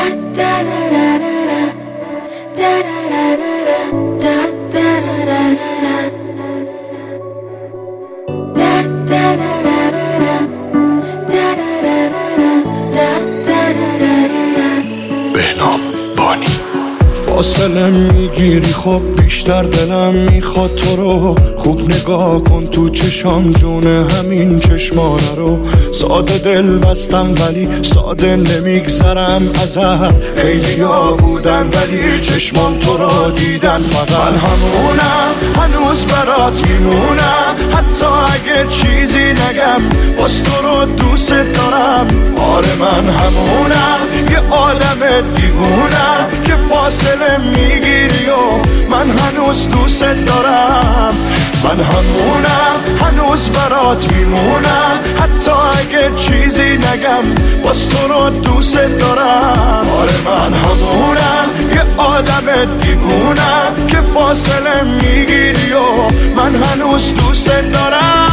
بهنام بانی. فاصله میگیری خب بیشتر دلم میخواد تو رو خوب نگاه کن تو چشام جون همین چشمانه رو. ساده دل بستم ولی ساده نمیگذرم ازت. خیلی ها بودن ولی چشمان تو رو دیدن فقط. من همونم هنوز برات میمونم حتی اگه چیزی نگم باز تو رو دوست دارم. آره من همونم یه آدم دیوونم که فاصله میگیری و من هنوز دوست دارم. من همونم هنوز برات میمونم حتی اگه چیزی نگم باز تو رو دوست دارم. آره من همونم یه آدم دیوونم که فاصله میگیری و من هنوز دوست دارم.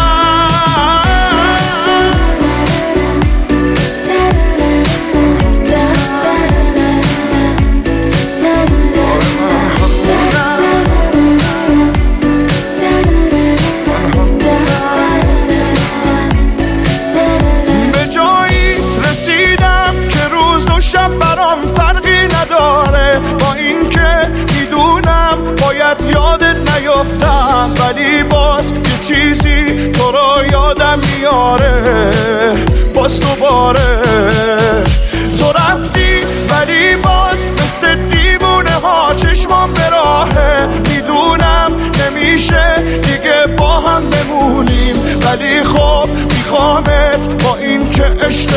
با این که میدونم باید یادت نیفتم ولی باز یه چیزی تو رو یادم میاره باز دوباره. تو رفتی ولی باز مثل دیوونه ها چشمام به راهه. میدونم نمیشه دیگه با هم بمونیم ولی خب میخوامت با این که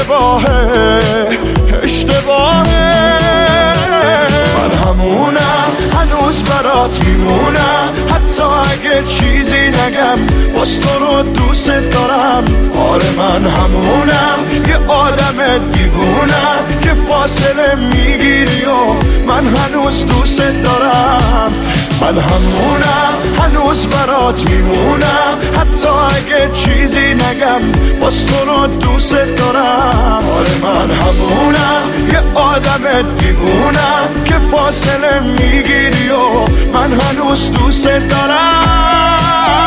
اشتباهه. من همونم هنوز برات میمونم حتی اگه چیزی نگم باز تو رو دوست دارم. آره من همونم یه آدم دیوونم که فاصله میگیری و من هنوز دوست دارم. من همونم هنوز برات میمونم حتی اگه چیزی نگم باز تو رو دوست دارم. آره من همونم یه آدم دیوونم که فاصله میگیری و من هنوز دوست دارم.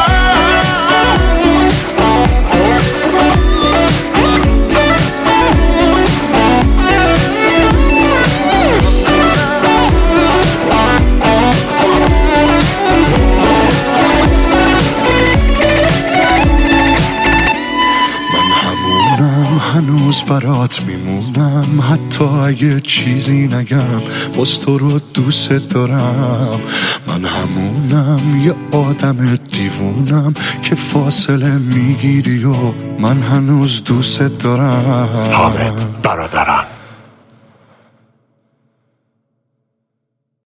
هنوز برات میمونم حتی اگه چیزی نگم باز تو رو دوست دارم. من همونم یه آدم دیوونم که فاصله میگیری و من هنوز دوست دارم. حامد برادران.